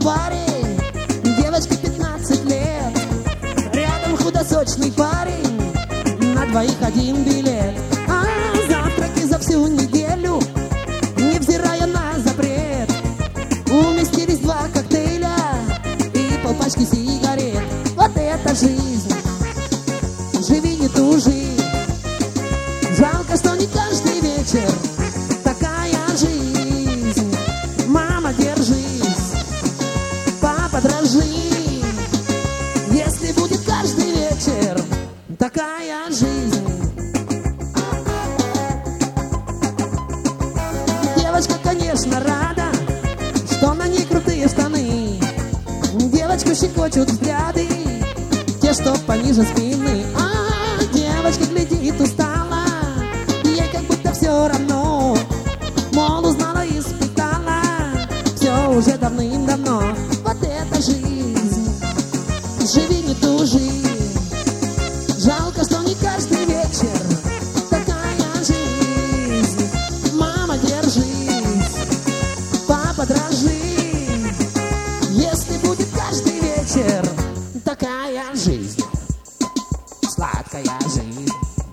парень, девочке 15 лет. Рядом худосочный парень, на двоих один билет. А завтраки за всю неделю, невзирая на запрет, уместились 2 коктейля и полпачки сигарет. Вот это жизнь, живи не тужи. Жалко, что не каждый вечер такая жизнь. Мама, держись, папа, дрожи. Если будет каждый вечер такая жизнь. Девочка, конечно, рада, что на ней крутые штаны. Девочку щекочут взгляды, те, что пониже спины. А девочка глядит устала, ей как будто все равно. Мол, узнала и испытала все уже давным-давно. Вот это жизнь, живи не тужи. Жалко, что не каждый вечер такая жизнь. Мама, держись, папа, дрожи. Если будет каждый вечер такая жизнь, сладкая жизнь.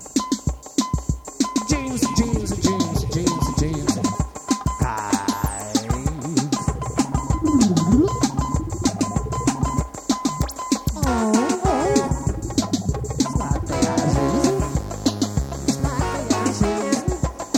Джинсы, джинсы, джинсы, джинсы, джинсы. Кайф. Сладкая жизнь, сладкая жизнь.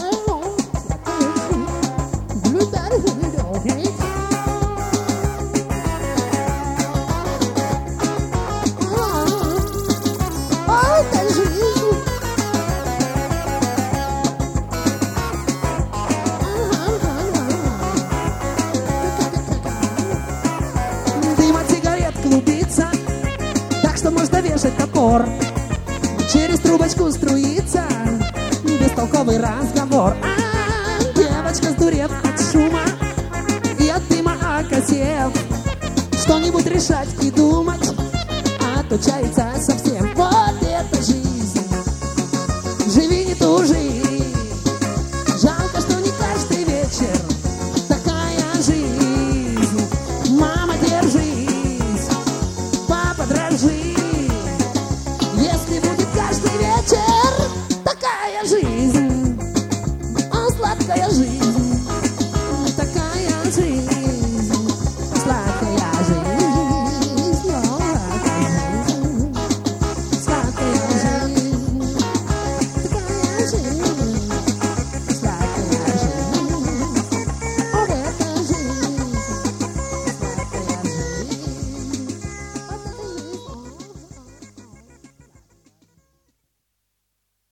Дым от сигарет клубится, так что можно вешать топор. Через трубочку струится бестолковый разговор. А девочка, сдурев от шума и от дыма окосев, что-нибудь решать и думать, отучается совсем.